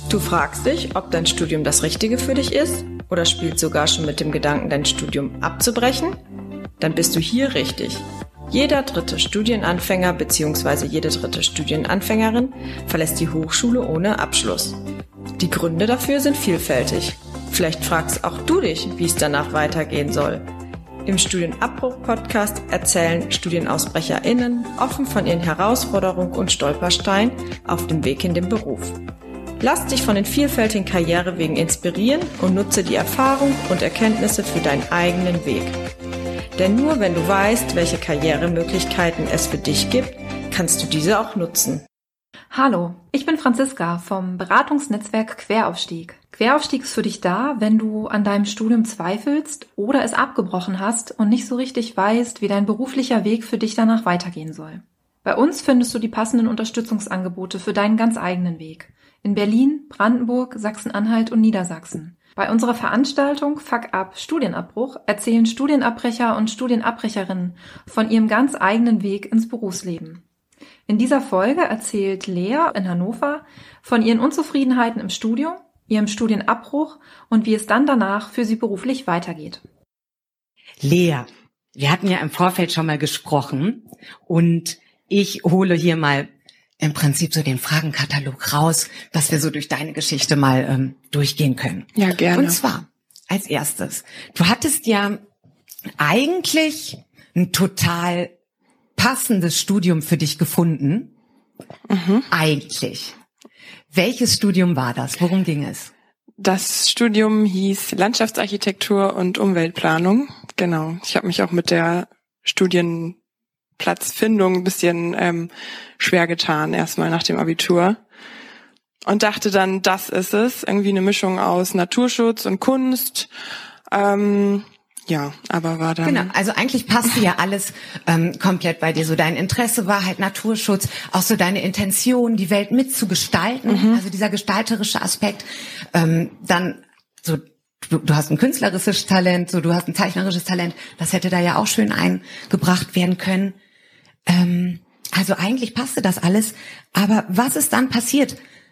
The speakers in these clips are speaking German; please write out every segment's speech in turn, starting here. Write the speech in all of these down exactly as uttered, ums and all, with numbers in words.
Du fragst dich, ob dein Studium das Richtige für dich ist oder spielst sogar schon mit dem Gedanken, dein Studium abzubrechen? Dann bist du hier richtig. Jeder dritte Studienanfänger bzw. jede dritte Studienanfängerin verlässt die Hochschule ohne Abschluss. Die Gründe dafür sind vielfältig. Vielleicht fragst auch du dich, wie es danach weitergehen soll. Im Studienabbruch-Podcast erzählen StudienausbrecherInnen offen von ihren Herausforderungen und Stolpersteinen auf dem Weg in den Beruf. Lass dich von den vielfältigen Karrierewegen inspirieren und nutze die Erfahrung und Erkenntnisse für deinen eigenen Weg. Denn nur wenn du weißt, welche Karrieremöglichkeiten es für dich gibt, kannst du diese auch nutzen. Hallo, ich bin Franziska vom Beratungsnetzwerk Queraufstieg. Queraufstieg ist für dich da, wenn du an deinem Studium zweifelst oder es abgebrochen hast und nicht so richtig weißt, wie dein beruflicher Weg für dich danach weitergehen soll. Bei uns findest du die passenden Unterstützungsangebote für deinen ganz eigenen Weg. In Berlin, Brandenburg, Sachsen-Anhalt und Niedersachsen. Bei unserer Veranstaltung Fuck Up Studienabbruch erzählen Studienabbrecher und Studienabrecherinnen von ihrem ganz eigenen Weg ins Berufsleben. In dieser Folge erzählt Lea in Hannover von ihren Unzufriedenheiten im Studium, ihrem Studienabbruch und wie es dann danach für sie beruflich weitergeht. Lea, wir hatten ja im Vorfeld schon mal gesprochen und ich hole hier mal im Prinzip so den Fragenkatalog raus, dass wir so durch deine Geschichte mal ähm, durchgehen können. Ja, gerne. Und zwar als erstes, du hattest ja eigentlich ein total passendes Studium für dich gefunden. Mhm. Eigentlich. Welches Studium war das? Worum ging es? Das Studium hieß Landschaftsarchitektur und Umweltplanung. Genau. Ich habe mich auch mit der Studienplatzfindung ein bisschen ähm, schwer getan, erstmal nach dem Abitur. Und dachte dann, das ist es. Irgendwie eine Mischung aus Naturschutz und Kunst. Ähm, Ja, aber war dann... Genau, also eigentlich passte ja alles ähm, komplett bei dir. So dein Interesse war halt Naturschutz, auch so deine Intention, die Welt mitzugestalten, mhm. also dieser gestalterische Aspekt. Ähm, dann so, du, du hast ein künstlerisches Talent, so du hast ein zeichnerisches Talent, das hätte da ja auch schön eingebracht werden können. Ähm, also eigentlich passte das alles, aber was ist dann passiert?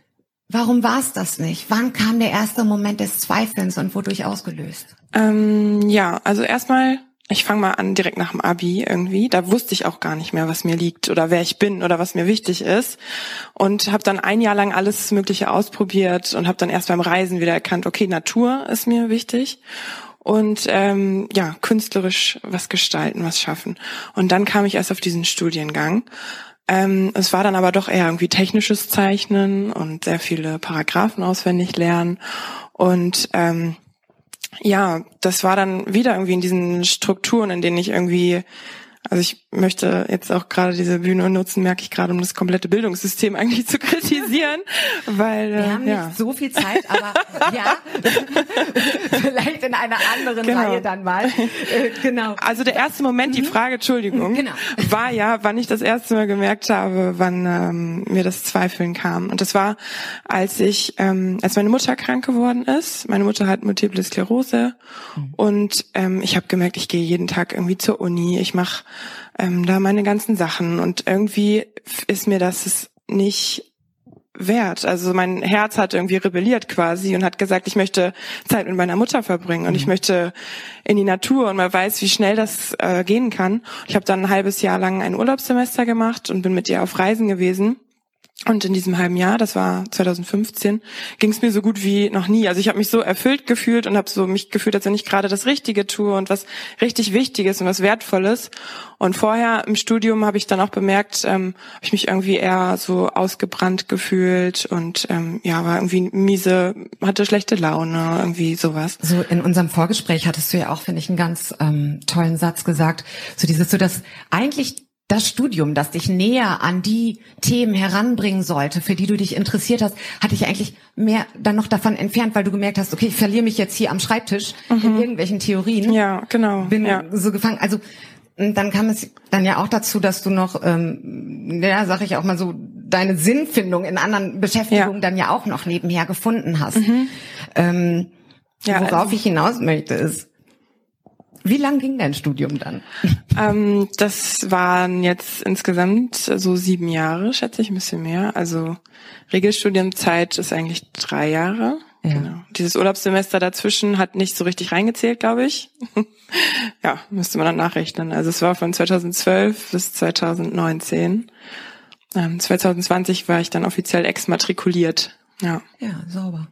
Warum war es das nicht? Wann kam der erste Moment des Zweifelns und wodurch ausgelöst? Ähm, ja, also erstmal, ich fange mal an direkt nach dem Abi irgendwie. Da wusste ich auch gar nicht mehr, was mir liegt oder wer ich bin oder was mir wichtig ist. Und habe dann ein Jahr lang alles Mögliche ausprobiert und habe dann erst beim Reisen wieder erkannt, okay, Natur ist mir wichtig. Und ähm, ja, künstlerisch was gestalten, was schaffen. Und dann kam ich erst auf diesen Studiengang. Ähm, es war dann aber doch eher irgendwie technisches Zeichnen und sehr viele Paragraphen auswendig lernen. Und ähm, ja, das war dann wieder irgendwie in diesen Strukturen, in denen ich irgendwie, also ich möchte jetzt auch gerade diese Bühne nutzen, merke ich gerade, um das komplette Bildungssystem eigentlich zu kritisieren, weil wir haben ja. nicht so viel Zeit, aber ja, vielleicht in einer anderen genau. Reihe dann mal. Äh, genau. Also der erste Moment, mhm. die Frage, Entschuldigung, genau. war ja, wann ich das erste Mal gemerkt habe, wann ähm, mir das Zweifeln kam. Und das war, als ich, ähm, als meine Mutter krank geworden ist. Meine Mutter hat Multiple Sklerose mhm. und ähm, ich habe gemerkt, ich gehe jeden Tag irgendwie zur Uni, ich mache ähm, da meine ganzen Sachen und irgendwie ist mir das nicht wert. Also mein Herz hat irgendwie rebelliert quasi und hat gesagt, ich möchte Zeit mit meiner Mutter verbringen und mhm. ich möchte in die Natur und man weiß, wie schnell das äh, gehen kann. Ich habe dann ein halbes Jahr lang ein Urlaubssemester gemacht und bin mit ihr auf Reisen gewesen. Und in diesem halben Jahr, das war zwanzig fünfzehn, ging es mir so gut wie noch nie. Also ich habe mich so erfüllt gefühlt und habe so mich gefühlt, als wenn ich gerade das Richtige tue und was richtig Wichtiges und was Wertvolles. Und vorher im Studium habe ich dann auch bemerkt, ähm, habe ich mich irgendwie eher so ausgebrannt gefühlt und ähm, ja, war irgendwie miese, hatte schlechte Laune, irgendwie sowas. So in unserem Vorgespräch hattest du ja auch, finde ich, einen ganz ähm, tollen Satz gesagt. So dieses, so dass eigentlich das Studium, das dich näher an die Themen heranbringen sollte, für die du dich interessiert hast, hat dich eigentlich mehr dann noch davon entfernt, weil du gemerkt hast, okay, ich verliere mich jetzt hier am Schreibtisch mhm. in irgendwelchen Theorien. Ja, genau. Bin ja. so gefangen. Also dann kam es dann ja auch dazu, dass du noch, ähm, ja, sag ich auch mal so, deine Sinnfindung in anderen Beschäftigungen ja. dann ja auch noch nebenher gefunden hast. Mhm. Ähm, ja, worauf also, ich hinaus möchte ist, Wie lang ging dein Studium dann? Ähm, das waren jetzt insgesamt so sieben Jahre, schätze ich, ein bisschen mehr. Also Regelstudienzeit ist eigentlich drei Jahre. Ja. Genau. Dieses Urlaubssemester dazwischen hat nicht so richtig reingezählt, glaube ich. Ja, müsste man dann nachrechnen. Also es war von zweitausendzwölf bis zweitausendneunzehn. Ähm, zwanzig zwanzig war ich dann offiziell exmatrikuliert. Ja. Ja, sauber.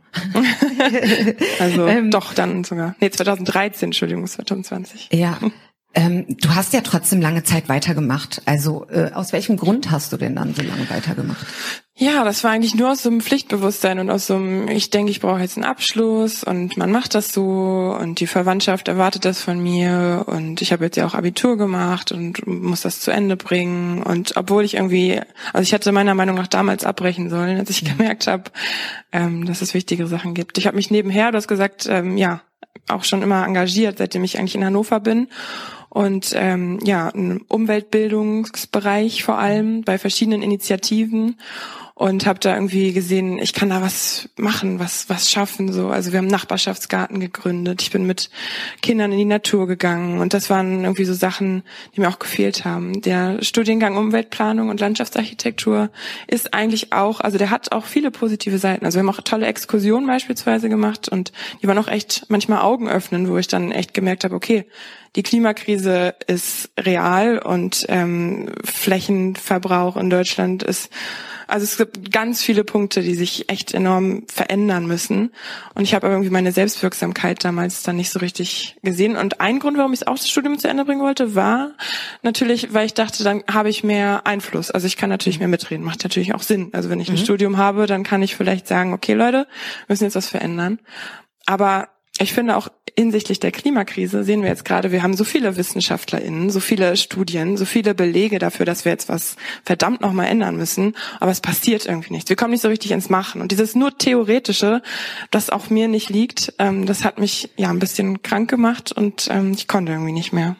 Also ähm, doch dann sogar. Nee, zweitausenddreizehn, Entschuldigung, zwanzig zwanzig. Ja. Ähm, du hast ja trotzdem lange Zeit weitergemacht. Also äh, aus welchem Grund hast du denn dann so lange weitergemacht? Ja, das war eigentlich nur aus so einem Pflichtbewusstsein und aus so einem, ich denke, ich brauche jetzt einen Abschluss und man macht das so und die Verwandtschaft erwartet das von mir und ich habe jetzt ja auch Abitur gemacht und muss das zu Ende bringen und obwohl ich irgendwie, also ich hätte meiner Meinung nach damals abbrechen sollen, als ich ja. gemerkt habe, ähm, dass es wichtigere Sachen gibt. Ich habe mich nebenher, du hast gesagt, ähm, ja, auch schon immer engagiert, seitdem ich eigentlich in Hannover bin. Und ähm, ja, im Umweltbildungsbereich vor allem, bei verschiedenen Initiativen. Und habe da irgendwie gesehen, ich kann da was machen, was was schaffen. So, also wir haben einen Nachbarschaftsgarten gegründet. Ich bin mit Kindern in die Natur gegangen. Und das waren irgendwie so Sachen, die mir auch gefehlt haben. Der Studiengang Umweltplanung und Landschaftsarchitektur ist eigentlich auch, also der hat auch viele positive Seiten. Also wir haben auch tolle Exkursionen beispielsweise gemacht. Und die waren auch echt manchmal Augen öffnen, wo ich dann echt gemerkt habe, okay, die Klimakrise ist real und ähm, Flächenverbrauch in Deutschland ist, also es gibt ganz viele Punkte, die sich echt enorm verändern müssen. Und ich habe irgendwie meine Selbstwirksamkeit damals dann nicht so richtig gesehen. Und ein Grund, warum ich auch das Studium zu Ende bringen wollte, war natürlich, weil ich dachte, dann habe ich mehr Einfluss. Also ich kann natürlich mehr mitreden, macht natürlich auch Sinn. Also wenn ich ein mhm. Studium habe, dann kann ich vielleicht sagen, okay Leute, wir müssen jetzt was verändern. Aber ich finde auch hinsichtlich der Klimakrise sehen wir jetzt gerade, wir haben so viele WissenschaftlerInnen, so viele Studien, so viele Belege dafür, dass wir jetzt was verdammt nochmal ändern müssen, aber es passiert irgendwie nichts. Wir kommen nicht so richtig ins Machen. Und dieses nur Theoretische, das auch mir nicht liegt, ähm, das hat mich ja ein bisschen krank gemacht und ähm, ich konnte irgendwie nicht mehr.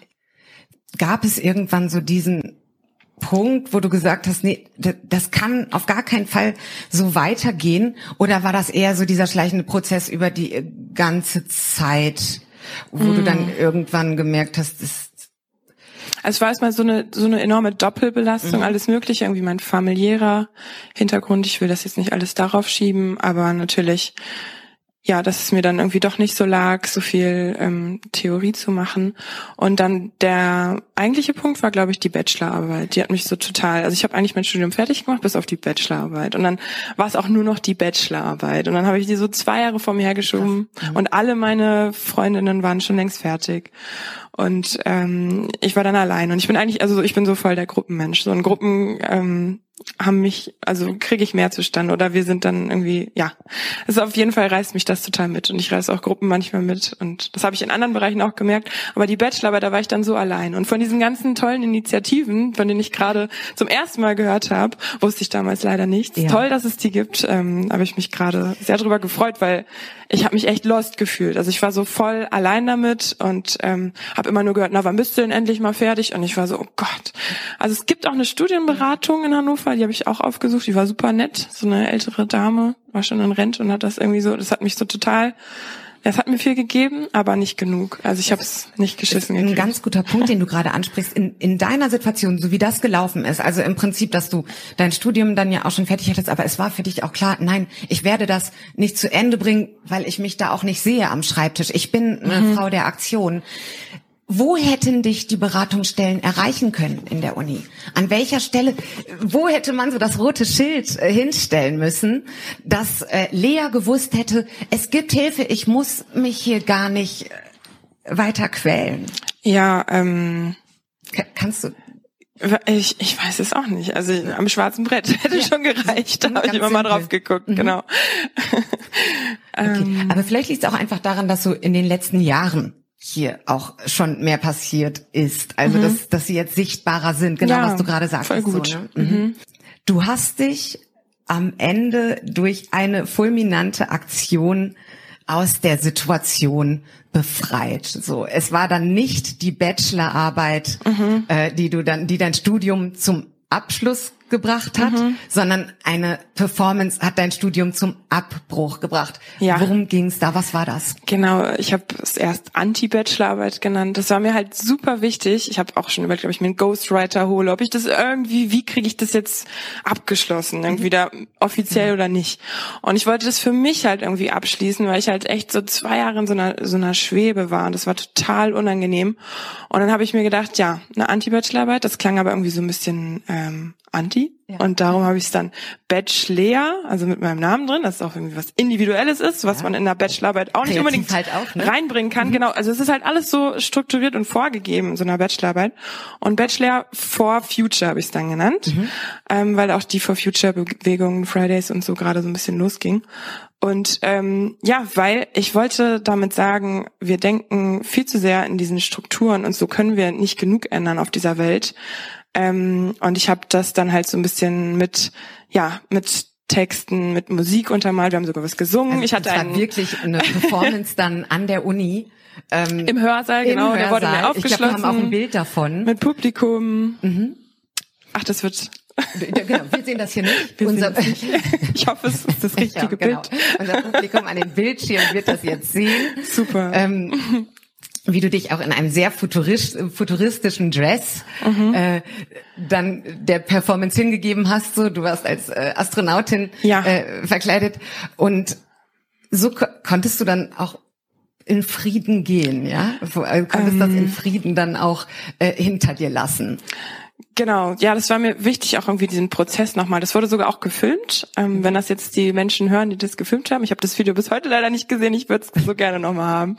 Gab es irgendwann so diesen Punkt, wo du gesagt hast, nee, das kann auf gar keinen Fall so weitergehen? Oder war das eher so dieser schleichende Prozess über die ganze Zeit, wo mm. du dann irgendwann gemerkt hast, das also es war erstmal so eine so eine enorme Doppelbelastung, mhm. alles Mögliche, irgendwie mein familiärer Hintergrund. Ich will das jetzt nicht alles darauf schieben, aber natürlich, ja, dass es mir dann irgendwie doch nicht so lag, so viel ähm, Theorie zu machen. Und dann der eigentliche Punkt war, glaube ich, die Bachelorarbeit. Die hat mich so total, also ich habe eigentlich mein Studium fertig gemacht, bis auf die Bachelorarbeit. Und dann war es auch nur noch die Bachelorarbeit. Und dann habe ich die so zwei Jahre vor mir hergeschoben. Krass. Und alle meine Freundinnen waren schon längst fertig. Und ähm, ich war dann allein. Und ich bin eigentlich, also ich bin so voll der Gruppenmensch. So in Gruppen ähm, haben mich, also kriege ich mehr zustande oder wir sind dann irgendwie, ja, also auf jeden Fall reißt mich das total mit und ich reiße auch Gruppen manchmal mit und das habe ich in anderen Bereichen auch gemerkt, aber die Bachelorarbeit, da war ich dann so allein und von diesen ganzen tollen Initiativen, von denen ich gerade zum ersten Mal gehört habe, wusste ich damals leider nichts. Ja. Toll, dass es die gibt, ähm, habe ich mich gerade sehr drüber gefreut, weil ich habe mich echt lost gefühlt, also ich war so voll allein damit und ähm, habe immer nur gehört, na, wann bist du denn endlich mal fertig? Und ich war so, oh Gott, also es gibt auch eine Studienberatung in Hannover, die habe ich auch aufgesucht, die war super nett, so eine ältere Dame, war schon in Rente und hat das irgendwie so, das hat mich so total, es hat mir viel gegeben, aber nicht genug. Also ich habe es nicht geschissen gekriegt. Ein ganz guter Punkt, den du gerade ansprichst, in, in deiner Situation, so wie das gelaufen ist, also im Prinzip, dass du dein Studium dann ja auch schon fertig hattest, aber es war für dich auch klar, nein, ich werde das nicht zu Ende bringen, weil ich mich da auch nicht sehe am Schreibtisch. Ich bin eine mhm. Frau der Aktion. Wo hätten dich die Beratungsstellen erreichen können in der Uni? An welcher Stelle, wo hätte man so das rote Schild äh, hinstellen müssen, dass äh, Lea gewusst hätte, es gibt Hilfe, ich muss mich hier gar nicht äh, weiter quälen? Ja, ähm... K- kannst du... Ich, ich weiß es auch nicht. Also am schwarzen Brett hätte ja. schon gereicht. Da habe ich immer mal drauf geguckt, mhm. genau. Okay. ähm, Aber vielleicht liegt es auch einfach daran, dass so in den letzten Jahren hier auch schon mehr passiert ist. Also, mhm. dass, dass sie jetzt sichtbarer sind. Genau, ja, was du gerade sagst. Voll gut. So, ne? mhm. Du hast dich am Ende durch eine fulminante Aktion aus der Situation befreit. So, es war dann nicht die Bachelorarbeit, mhm. äh, die du dann, die dein Studium zum Abschluss gebracht hat, mhm. sondern eine Performance hat dein Studium zum Abbruch gebracht. Ja. Worum ging's da? Was war das? Genau, ich habe es erst Anti-Bachelorarbeit genannt. Das war mir halt super wichtig. Ich habe auch schon überlegt, ob ich mir einen Ghostwriter hole, ob ich das irgendwie, wie kriege ich das jetzt abgeschlossen, irgendwie da offiziell mhm. oder nicht. Und ich wollte das für mich halt irgendwie abschließen, weil ich halt echt so zwei Jahre in so einer so einer Schwebe war. Und das war total unangenehm. Und dann habe ich mir gedacht, ja, eine Anti-Bachelorarbeit, das klang aber irgendwie so ein bisschen ähm, anti. Ja. Und darum habe ich es dann Bachelor, also mit meinem Namen drin, dass es auch irgendwie was Individuelles ist, was ja. man in der Bachelorarbeit auch nicht Kreativ unbedingt halt auch, ne? reinbringen kann. Mhm. Genau, also es ist halt alles so strukturiert und vorgegeben in so einer Bachelorarbeit. Und Bachelor for Future habe ich es dann genannt, mhm. ähm, weil auch die For Future Bewegungen, Fridays und so gerade so ein bisschen losging. Und ähm, ja, weil ich wollte damit sagen, wir denken viel zu sehr in diesen Strukturen und so können wir nicht genug ändern auf dieser Welt. Ähm, und ich habe das dann halt so ein bisschen mit, ja, mit Texten, mit Musik untermalt. Wir haben sogar was gesungen. Also ich hatte das war einen wirklich eine Performance dann an der Uni. Ähm, Im Hörsaal, genau. Im Hörsaal. Der wurde mir aufgeschlossen. Ich glaube, wir haben auch ein Bild davon. Mit Publikum. Mhm. Ach, das wird... Genau, wir sehen das hier nicht. Wir Unser nicht. Ich hoffe, es ist das richtige ja, genau. Bild. Unser Publikum an den Bildschirmen wird das jetzt sehen. Super. Ähm, wie du dich auch in einem sehr futurist, futuristischen Dress mhm. äh, dann der Performance hingegeben hast. So, du warst als äh, Astronautin ja. äh, verkleidet und so ko- konntest du dann auch in Frieden gehen, ja? Du konntest ähm. das in Frieden dann auch äh, hinter dir lassen. Genau, ja, das war mir wichtig, auch irgendwie diesen Prozess nochmal. Das wurde sogar auch gefilmt. Ähm, wenn das jetzt die Menschen hören, die das gefilmt haben. Ich habe das Video bis heute leider nicht gesehen. Ich würde es so gerne nochmal haben.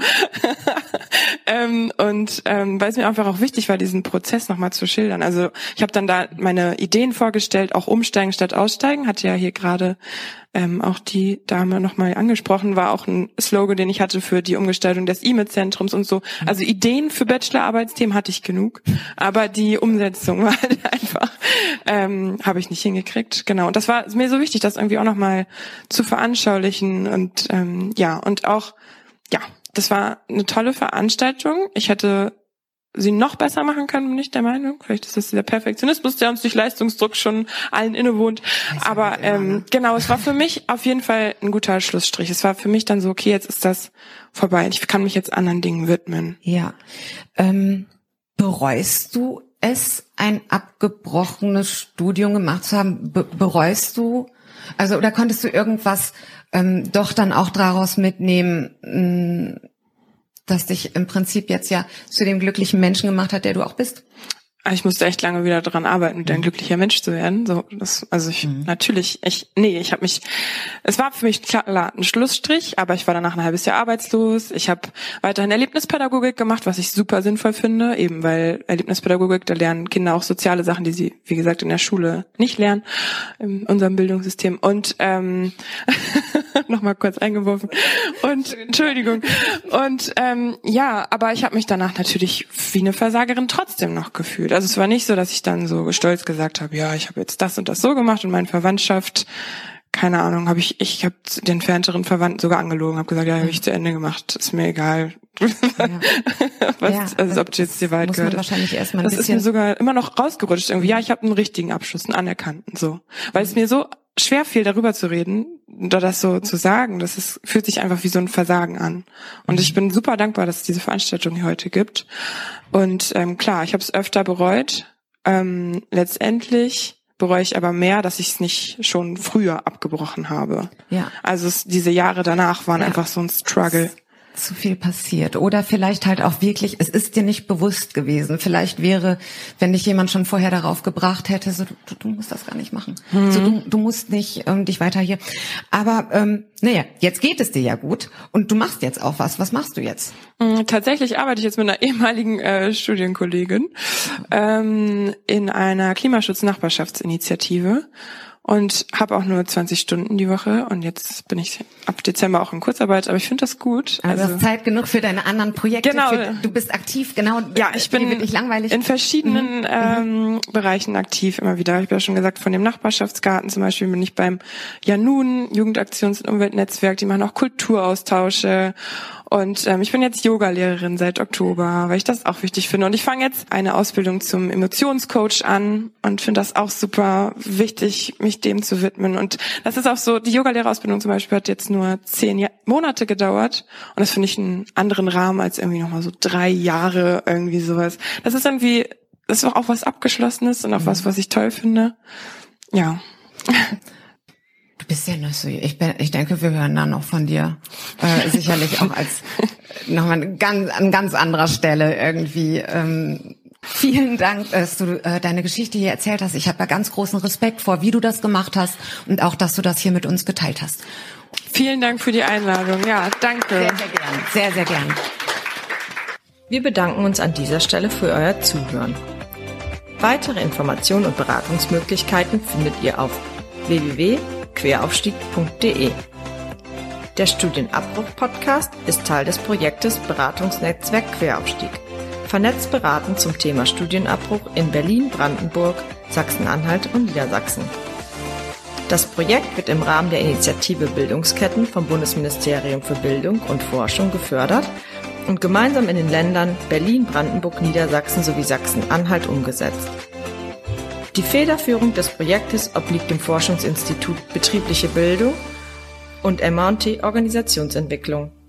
ähm, und ähm, weil es mir einfach auch wichtig war, diesen Prozess nochmal zu schildern. Also ich habe dann da meine Ideen vorgestellt, auch umsteigen statt aussteigen. Hatte ja hier gerade ähm, auch die Dame nochmal angesprochen, war auch ein Slogan, den ich hatte für die Umgestaltung des E M I T-Zentrums und so. Also Ideen für Bachelorarbeitsthemen hatte ich genug, aber die Umsetzung war halt einfach, ähm, habe ich nicht hingekriegt. Genau, und das war mir so wichtig, das irgendwie auch nochmal zu veranschaulichen und ähm, ja, und auch, ja, das war eine tolle Veranstaltung. Ich hätte sie noch besser machen können, bin ich der Meinung. Vielleicht ist das dieser Perfektionismus, der uns durch Leistungsdruck schon allen innewohnt. Aber ähm, genau, es war für mich auf jeden Fall ein guter Schlussstrich. Es war für mich dann so, okay, jetzt ist das vorbei. Ich kann mich jetzt anderen Dingen widmen. Ja. Ähm, bereust du es, ein abgebrochenes Studium gemacht zu haben? Be- bereust du? Also, oder konntest du irgendwas ähm, doch dann auch daraus mitnehmen, mh, das dich im Prinzip jetzt ja zu dem glücklichen Menschen gemacht hat, der du auch bist? Ich musste echt lange wieder daran arbeiten, wieder ein glücklicher Mensch zu werden. So, das, also ich, mhm. natürlich, ich, nee, ich habe mich, es war für mich klar ein Schlussstrich, aber ich war danach ein halbes Jahr arbeitslos. Ich habe weiterhin Erlebnispädagogik gemacht, was ich super sinnvoll finde, eben weil Erlebnispädagogik, da lernen Kinder auch soziale Sachen, die sie, wie gesagt, in der Schule nicht lernen, in unserem Bildungssystem. Und ähm, nochmal kurz eingeworfen. Und Entschuldigung. Und ähm, ja, aber ich habe mich danach natürlich wie eine Versagerin trotzdem noch gefühlt. Also es war nicht so, dass ich dann so stolz gesagt habe, ja, ich habe jetzt das und das so gemacht und meine Verwandtschaft, keine Ahnung, habe ich, ich habe den entfernteren Verwandten sogar angelogen, habe gesagt, ja, habe ich zu Ende gemacht, ist mir egal. Ja. Was, ja, also ob jetzt die Wahrheit gehört. Wahrscheinlich erstmal ein das bisschen ist mir sogar immer noch rausgerutscht irgendwie. Ja, ich habe einen richtigen Abschluss, einen anerkannten, so, weil es mir so schwer fiel, darüber zu reden oder das so zu sagen. Das ist, fühlt sich einfach wie so ein Versagen an. Und ich bin super dankbar, dass es diese Veranstaltung hier heute gibt. Und ähm, klar, ich habe es öfter bereut. Ähm, letztendlich bereue ich aber mehr, dass ich es nicht schon früher abgebrochen habe. Ja. Also es, diese Jahre danach waren ja. einfach so ein Struggle. Zu viel passiert. Oder vielleicht halt auch wirklich, es ist dir nicht bewusst gewesen. Vielleicht wäre, wenn dich jemand schon vorher darauf gebracht hätte, so, du, du musst das gar nicht machen. Mhm. So, du, du musst nicht ähm, dich weiter hier. Aber ähm, naja, jetzt geht es dir ja gut und du machst jetzt auch was. Was machst du jetzt? Tatsächlich arbeite ich jetzt mit einer ehemaligen äh, Studienkollegin ähm, in einer Klimaschutz-Nachbarschaftsinitiative. Und habe auch nur zwanzig Stunden die Woche und jetzt bin ich ab Dezember auch in Kurzarbeit, aber ich finde das gut. Also, also du hast Zeit genug für deine anderen Projekte. Genau. Für, du bist aktiv, genau. Ja, ich bin wirklich langweilig. in verschiedenen mhm. ähm, Bereichen aktiv immer wieder. Ich habe ja schon gesagt, von dem Nachbarschaftsgarten zum Beispiel bin ich beim Janun, Jugendaktions- und Umweltnetzwerk, die machen auch Kulturaustausche. Und ähm, ich bin jetzt Yoga-Lehrerin seit Oktober, weil ich das auch wichtig finde. Und ich fange jetzt eine Ausbildung zum Emotionscoach an und finde das auch super wichtig, mich dem zu widmen. Und das ist auch so, die Yoga-Lehrerausbildung zum Beispiel hat jetzt nur zehn Ja- Monate gedauert. Und das finde ich einen anderen Rahmen als irgendwie nochmal so drei Jahre, irgendwie sowas. Das ist irgendwie, das ist auch was Abgeschlossenes und auch mhm. was, was ich toll finde. Ja. Du bist ja noch so, ich bin, ich denke, wir hören da noch von dir. Äh, sicherlich auch als nochmal an ganz, an ganz anderer Stelle irgendwie. Ähm, vielen Dank, dass du äh, deine Geschichte hier erzählt hast. Ich habe da ganz großen Respekt vor, wie du das gemacht hast und auch, dass du das hier mit uns geteilt hast. Vielen Dank für die Einladung. Ja, danke. Sehr, sehr gern. Sehr, sehr gern. Wir bedanken uns an dieser Stelle für euer Zuhören. Weitere Informationen und Beratungsmöglichkeiten findet ihr auf w w w punkt queraufstieg punkt d e. Der Studienabbruch-Podcast ist Teil des Projektes Beratungsnetzwerk Queraufstieg. Vernetzt beraten zum Thema Studienabbruch in Berlin, Brandenburg, Sachsen-Anhalt und Niedersachsen. Das Projekt wird im Rahmen der Initiative Bildungsketten vom Bundesministerium für Bildung und Forschung gefördert und gemeinsam in den Ländern Berlin, Brandenburg, Niedersachsen sowie Sachsen-Anhalt umgesetzt. Die Federführung des Projektes obliegt dem Forschungsinstitut Betriebliche Bildung und M A und T Organisationsentwicklung.